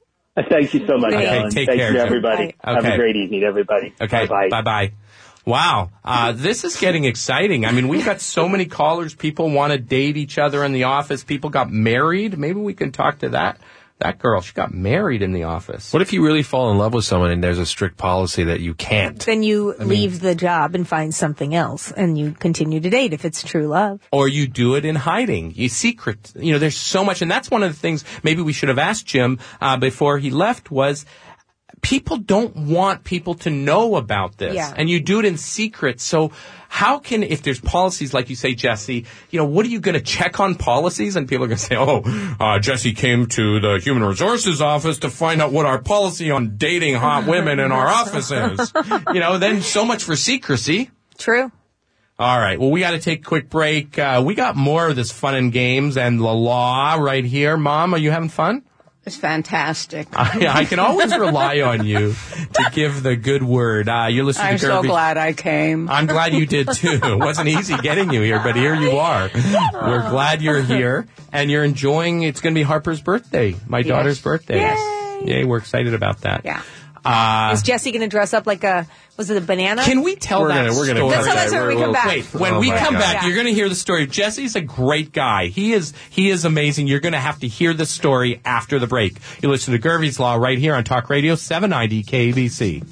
Thank you so much, Okay, Alan. take Thank care, you, Jim. everybody. Bye. Have Okay. a great evening, everybody. Okay, Bye-bye. bye-bye. Wow, uh, this is getting exciting. I mean, we've got so many callers. People want to date each other in the office. People got married. Maybe we can talk to that that girl. She got married in the office. What if you really fall in love with someone and there's a strict policy that you can't? Then you I mean- leave the job and find something else, and you continue to date if it's true love. Or you do it in hiding. You secret. You know, there's so much. And that's one of the things maybe we should have asked Jim uh, before he left was people don't want people to know about this. Yeah. And you do it in secret. So how can, if there's policies like you say, Jesse, you know, what are you going to check on policies? And people are going to say, oh, uh, Jesse came to the Human Resources office to find out what our policy on dating hot women in our office is. You know, then so much for secrecy. True. All right. Well, we got to take a quick break. Uh, we got more of this fun and games and la la right here. Mom, are you having fun? It's fantastic. I, I can always rely on you to give the good word. Uh, you're listening I'm to so Gervie. glad I came. I'm glad you did too. It wasn't easy getting you here, but here you are. We're glad you're here and you're enjoying. It's going to be Harper's birthday, my Yes. daughter's birthday. Yay. Yay, we're excited about that. Yeah. Uh, Is Jesse going to dress up like a, was it a banana? Can we tell We're that gonna- we're gonna story? Let's tell that story when we come back. Wait, when Oh we my come God. back, Yeah. you're going to hear the story. Jesse's a great guy. He is he is amazing. You're going to have to hear the story after the break. You listen to Gervie's Law right here on Talk Radio seven ninety K A B C.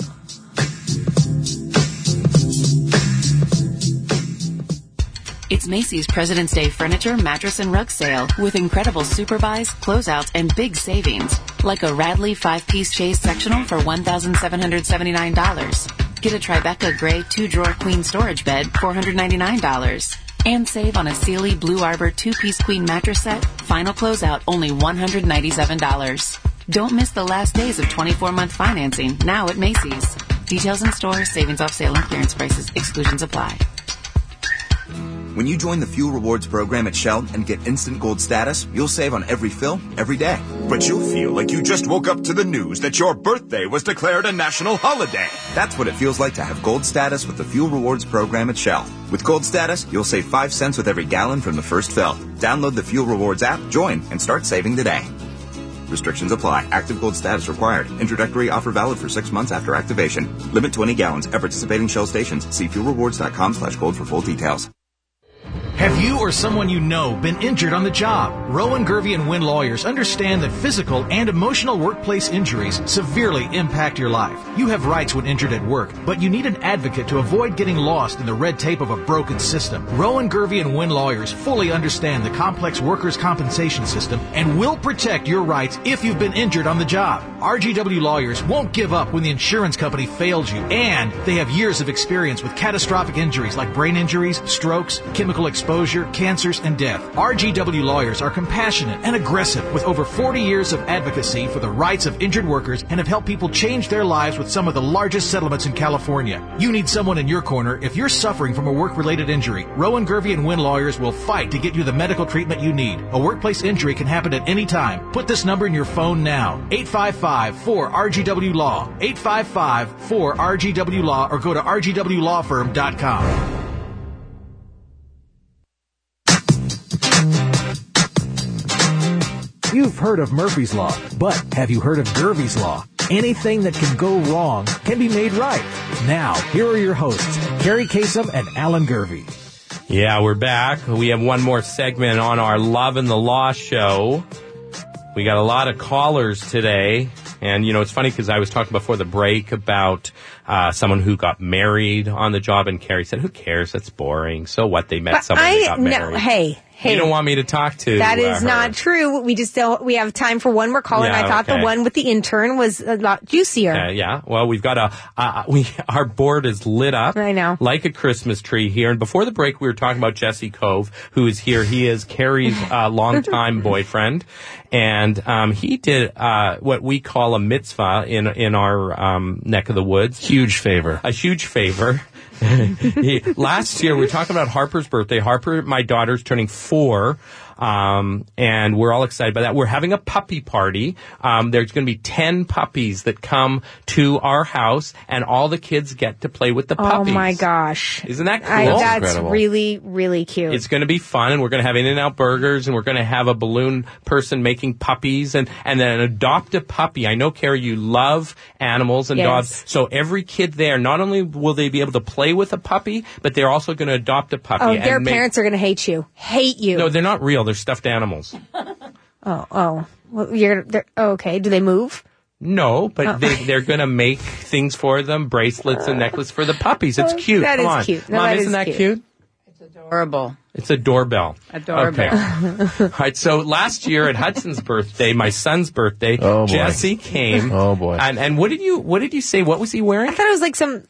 It's Macy's President's Day furniture, mattress, and rug sale with incredible super buys, closeouts, and big savings. Like a Radley five-piece chaise sectional for one thousand seven hundred seventy-nine dollars. Get a Tribeca gray two-drawer queen storage bed, four hundred ninety-nine dollars. And save on a Sealy Blue Arbor two-piece queen mattress set. Final closeout, only one hundred ninety-seven dollars. Don't miss the last days of twenty-four month financing, now at Macy's. Details in store, savings off sale and clearance prices. Exclusions apply. When you join the Fuel Rewards program at Shell and get instant gold status, you'll save on every fill, every day. But you'll feel like you just woke up to the news that your birthday was declared a national holiday. That's what it feels like to have gold status with the Fuel Rewards program at Shell. With gold status, you'll save five cents with every gallon from the first fill. Download the Fuel Rewards app, join, and start saving today. Restrictions apply. Active gold status required. Introductory offer valid for six months after activation. Limit twenty gallons at participating Shell stations. See fuel rewards dot com slash gold for full details. Have you or someone you know been injured on the job? Rowan, Gervey, and Wynn lawyers understand that physical and emotional workplace injuries severely impact your life. You have rights when injured at work, but you need an advocate to avoid getting lost in the red tape of a broken system. Rowan, Gervey, and Wynn lawyers fully understand the complex workers' compensation system and will protect your rights if you've been injured on the job. R G W lawyers won't give up when the insurance company failed you, and they have years of experience with catastrophic injuries like brain injuries, strokes, chemical exposure, cancers, and death. R G W lawyers are compassionate and aggressive with over forty years of advocacy for the rights of injured workers and have helped people change their lives with some of the largest settlements in California. You need someone in your corner if you're suffering from a work-related injury. Rowan, Gervey, and Wynn lawyers will fight to get you the medical treatment you need. A workplace injury can happen at any time. Put this number in your phone now. eight five five, four R G W Law. eight five five, four R G W Law or go to R G W law firm dot com. You've heard of Murphy's Law, but have you heard of Gervey's Law? Anything that can go wrong can be made right. Now, here are your hosts, Carrie Kasem and Alan Gervey. Yeah, we're back. We have one more segment on our Love and the Law show. We got a lot of callers today. And, you know, it's funny because I was talking before the break about uh someone who got married on the job, and Carrie said, who cares? That's boring. So what? They met But someone I, who got married. no, hey, hey. You don't want me to talk to That is uh, her. not true. We just don't, we have time for one more call, and Yeah, I thought okay. the one with the intern was a lot juicier. Uh, yeah, well, we've got a, uh, we, our board is lit up. I know. Like a Christmas tree here. And before the break, we were talking about Jesse Cove, who is here. He is Carrie's uh, longtime boyfriend. And um, he did uh, what we call a mitzvah in in our um, neck of the woods. Huge favor. A huge favor. he, last year, we were talking about Harper's birthday. Harper, my daughter's turning four. Um, and we're all excited by that. We're having a puppy party. Um, there's going to be ten puppies that come to our house, and all the kids get to play with the puppies. Oh my gosh. Isn't that cool? I, that's Incredible. really, really cute. It's going to be fun, and we're going to have In-N-Out burgers, and we're going to have a balloon person making puppies, and, and then adopt a puppy. I know, Carrie, you love animals and Yes. dogs, so every kid there, not only will they be able to play with a puppy, but they're also going to adopt a puppy. Oh, and their make- parents are going to hate you. Hate you. No, they're not real. They're stuffed animals. Oh, oh. Well, you're, they're, oh, okay. Do they move? No, but Oh. they, they're going to make things for them, bracelets and necklaces for the puppies. It's cute. That Come is on. cute. No, Mom, that isn't is that cute. cute? Adorable. It's a doorbell. A doorbell. Okay. All right, so last year at Hudson's birthday, my son's birthday, Oh, boy. Jesse came. Oh, boy. And, and what did you, what did you say? What was he wearing? I thought it was like some,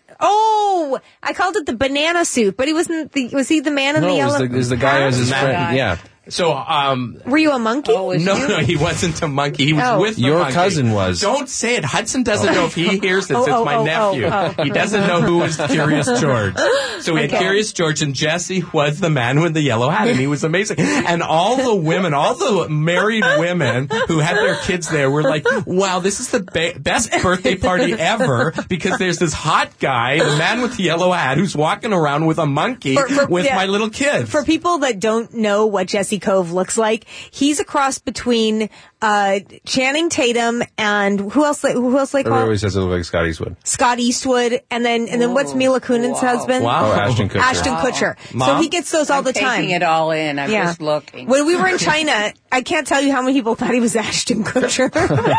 oh, I called it the banana suit, but he wasn't the, was he the man in No, the it was yellow? the, it was the guy as his That friend. guy. Yeah. So, um, Were you a monkey? no, no, he wasn't a monkey. He was Oh. with the Your monkey. cousin was. Don't say it. Hudson doesn't know if he hears this. Oh, it's oh, my oh, nephew. oh, oh. He doesn't know who was Curious George. So we had Okay. Curious George, and Jesse was the man with the yellow hat, and he was amazing. And all the women, all the married women who had their kids there were like, wow, this is the be- best birthday party ever, because there's this hot guy, the man with the yellow hat, who's walking around with a monkey For- for- with yeah. my little kids. For people that don't know what Jesse Cove looks like, he's a cross between uh, Channing Tatum and who else? Who else? Like Everybody always says it looks like Scott Eastwood. Scott Eastwood, and then and then what's Mila Kunin's husband? Wow. Oh, Ashton Kutcher. Ashton Kutcher. So Mom? he gets those all I'm the time. taking it all in. I'm Yeah. just looking. When we were in China, I can't tell you how many people thought he was Ashton Kutcher,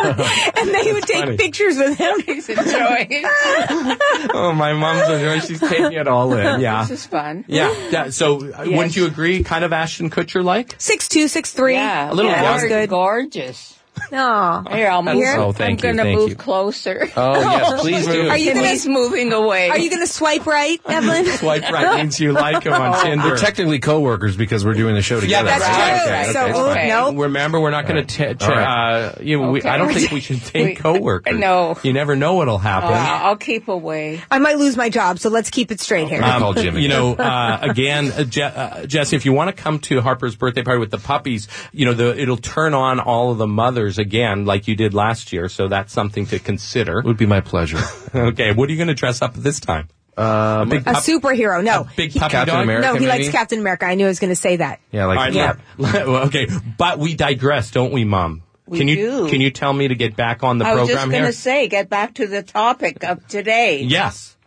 and they would take funny. pictures with him. He's enjoying it. Oh, my mom's enjoying. She's taking it all in. Yeah. This is fun. Yeah. yeah. So, uh, Yes. wouldn't you agree? Kind of Ashton Kutcher like? Six two, six three. Yeah, A little yeah, younger. that's good. Gorgeous. No. Here, I'll move. That's- oh, I'm thank you, going to thank move you. closer. Oh, yes, please do. Are you And gonna- he's moving away. Are you going to swipe right, Evelyn? Swipe right means you like him on Tinder. We're technically co-workers because we're doing the show Yeah, together. that's right? true. Okay, So, okay, oh, it's fine. no. Remember, we're not going to. All T- right. uh, you know, we, Okay. I don't think we should take We- coworkers. No. You never know what'll happen. Uh, I'll keep away. I might lose my job, so let's keep it straight here. I'll call Jimmy. You know, uh, again, uh, Je- uh, Jesse, if you want to come to Harper's birthday party with the puppies, you know, the, it'll turn on all of the mothers again, like you did last year. So that's something to consider. It would be my pleasure. Okay, what are you going to dress up this time? Um, big A pup- superhero. No. big He- puppy Captain dog? America, no, he likes maybe? Captain America. I knew I was going to say that. Yeah, like All right, yeah. let- well, okay, but we digress, don't we, Mom? We can you do. can you tell me to get back on the I was just program going here? to say, get back to the topic of today. Yes.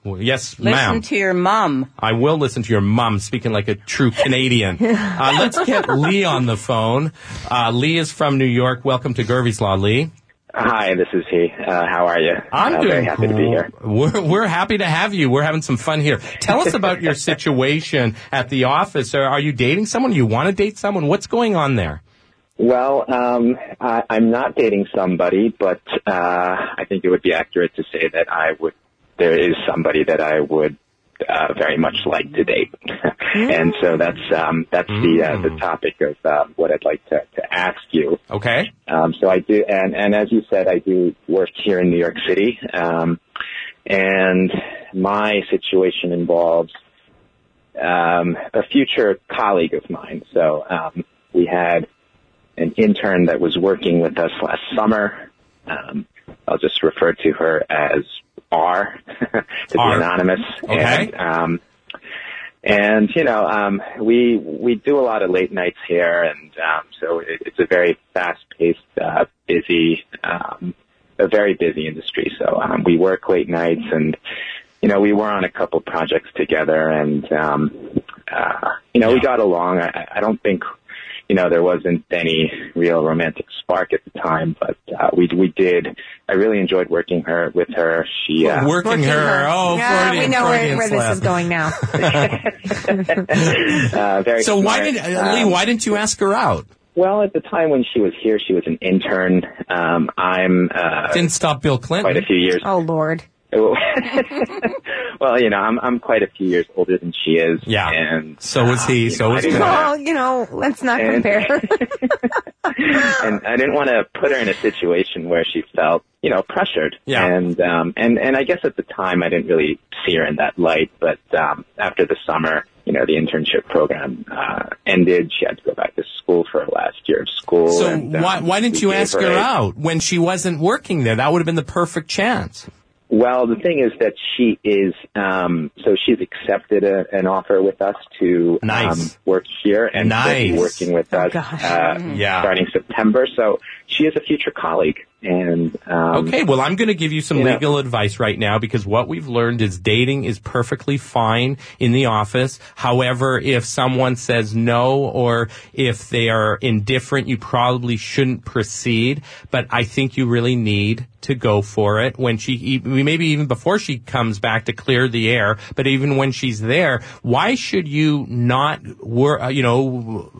Well, yes, Listen ma'am. to your mom. I will listen to your mom, speaking like a true Canadian. uh, let's get Lee on the phone. Uh, Lee is from New York. Welcome to Gervie's Law, Lee. Hi, this is he. Uh, how are you? I'm uh, doing very happy to be here. We're, we're happy to have you. We're having some fun here. Tell us about your situation at the office. Are, are you dating someone? You want to date someone? What's going on there? Well, um, I, I'm not dating somebody, but uh, I think it would be accurate to say that I would. There is somebody that I would uh, very much like to date, and so that's um, that's the uh, the topic of uh, what I'd like to, to ask you. Okay. Um, so I do, and, and as you said, I do work here in New York City, um, and my situation involves um, a future colleague of mine. So um, we had an intern that was working with us last summer. Um, I'll just refer to her as R to be anonymous. Okay. And, um, and you know, um, we we do a lot of late nights here, and um, so it, it's a very fast-paced, uh, busy, um, a very busy industry. So um, we work late nights, and you know, we were on a couple projects together, and um, uh, you know, we got along. I, I don't think. You know, there wasn't any real romantic spark at the time, but uh, we we did. I really enjoyed working her with her. She uh, working, working her. her. Oh, yeah, Freudian, we know Freudian where, where this is going now. uh, very so smart. why did uh, Lee? Why didn't you ask her out? Well, at the time when she was here, she was an intern. Um, I'm uh, didn't stop Bill Clinton. Quite a few years. Oh Lord. Well, you know, I'm I'm quite a few years older than she is. Yeah. And so was he. Uh, so know, was he. Well, you know, let's not and, compare. And I didn't want to put her in a situation where she felt, you know, pressured. Yeah. And um and and I guess at the time I didn't really see her in that light, but um after the summer, you know, the internship program uh ended. She had to go back to school for her last year of school. So and, um, why why didn't you ask her, her out when she wasn't working there? That would have been the perfect chance. Well, the thing is that she is, um, so she's accepted a, an offer with us to nice. um, work here and nice. will be working with us oh, uh, yeah. starting September. So she is a future colleague. And um, okay, well, I'm going to give you some you legal know. advice right now, because what we've learned is dating is perfectly fine in the office. However, if someone says no or if they are indifferent, you probably shouldn't proceed. But I think you really need to go for it when she, maybe even before she comes back to clear the air, but even when she's there. Why should you not work, you know,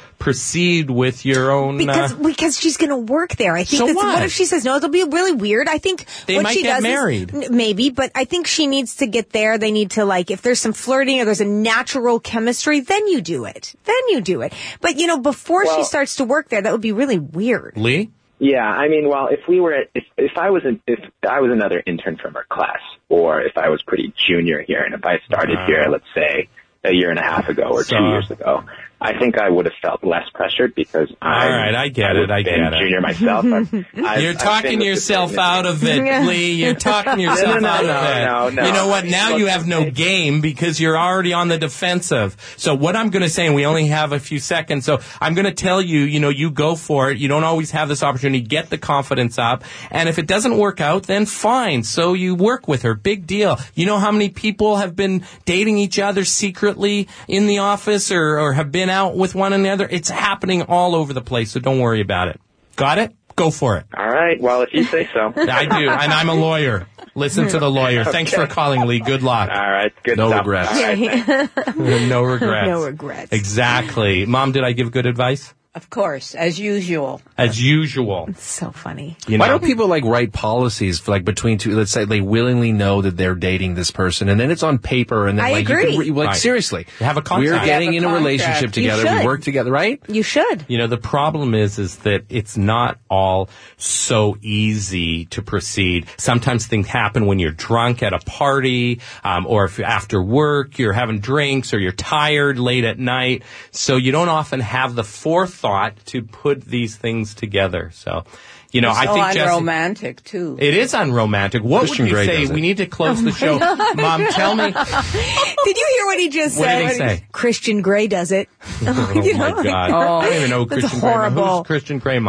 proceed with your own because uh, because she's going to work there. I think so that's, what? what if she says no? It'll be really weird. I think they what might she get does married, is, maybe, but I think she needs to get there. They need to, like, if there's some flirting or there's a natural chemistry, then you do it. Then you do it. But you know, before well, she starts to work there, that would be really weird. Lee? Yeah, I mean, well, if we were, if if I was, an, if I was another intern from her class, or if I was pretty junior here, and if I started uh, here, let's say a year and a half ago or so, two years ago, I think I would have felt less pressured because I. All right, I get I it. I get been it. Junior myself. I've, I've, You're talking yourself out of it, Yeah. Lee. You're talking yourself no, no, out no, of it. no, no. You know what? Now you have no game because you're already on the defensive. So what I'm going to say, and we only have a few seconds, so I'm going to tell you, you know, you go for it. You don't always have this opportunity. Get the confidence up. And if it doesn't work out, then fine. So you work with her. Big deal. You know how many people have been dating each other secretly in the office or, or have been out with one another? It's happening all over the place, so don't worry about it. Got it? Go for it. All right. Well, if you say so. I do, and I'm a lawyer. Listen to the lawyer. Okay. Thanks for calling, Lee. Good luck. All right. Good No stuff. regrets. All right. No regrets. No regrets. Exactly. Mom, did I give good advice? Of course, as usual. As usual. It's so funny. You know? Why don't people like write policies for like between two? Let's say they willingly know that they're dating this person, and then it's on paper, and then I like agree. you can, like Right. seriously, Have a contract. we're getting Have a in a contract. relationship You together. We should. work together, right? You should. You know, the problem is, is that it's not all so easy to proceed. Sometimes things happen when you're drunk at a party, um, or if after work you're having drinks, or you're tired late at night. So you don't often have the forethought to put these things together. So, you know, It's I so think Jesse, unromantic too. it is unromantic. What Christian would you Grey say? does it. We need to close the show. Mom, tell me. Did you hear what he just What said? did he say? Christian Grey does it. Oh You know, my God! Oh, I don't even know who that's Christian Grey. horrible. Who's Christian Grey, Mom?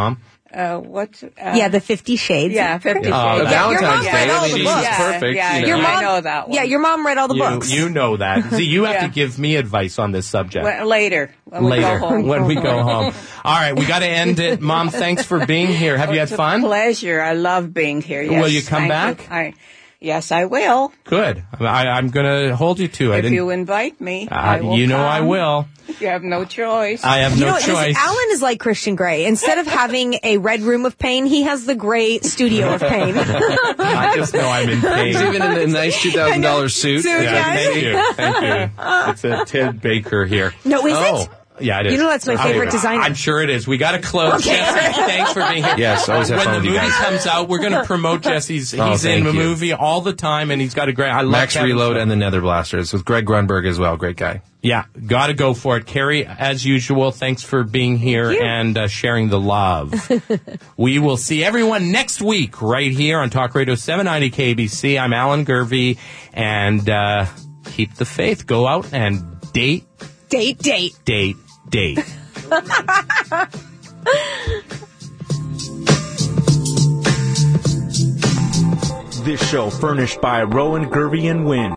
Uh, what? Uh, yeah, the Fifty Shades. Yeah, Fifty Yeah. Shades. Uh, Yeah, your Valentine's mom read Day, all I the mean, books. it's perfect, Yeah, you know. Your I mom, know that one. Yeah, your mom read all the You, books. you know that. See, you have Yeah. to give me advice on this subject. Well, later. When we Later, go home. when we go home. All right, we got to end it. Mom, thanks for being here. Have you had It's a fun? pleasure. I love being here. Yes, Will you come thank back? you. I, yes, I will. Good. I, I'm going to hold you to it. If And, you invite me, uh, I will you know come. I will. You have no choice. I have You no know, listen, choice. Alan is like Christian Grey. Instead of having a red room of pain, he has the gray studio of pain. I just know I'm in pain. He's even in a nice two thousand dollars suit. Suit, Yeah, yes. thank you. Thank you. It's a Ted Baker here. No, is oh. it? Yeah, it is. You know that's my favorite I, designer. I'm sure it is. We got to close. Okay. Jesse, thanks for being here. Yes, always have when fun the with you movie guys. comes out, we're going to promote Jesse's. Oh, He's in thank the you. movie all the time, and he's got a great. I love Max Kevin Reload Smith. and the Nether Blasters with Greg Grunberg as well. Great guy. Yeah, got to go for it. Carrie, as usual, thanks for being here and uh, sharing the love. We will see everyone next week right here on Talk Radio seven ninety K B C. I'm Alan Gervey, and uh, keep the faith. Go out and date, Date, date. date, date. This show furnished by Rowan, Gervey and Wynn.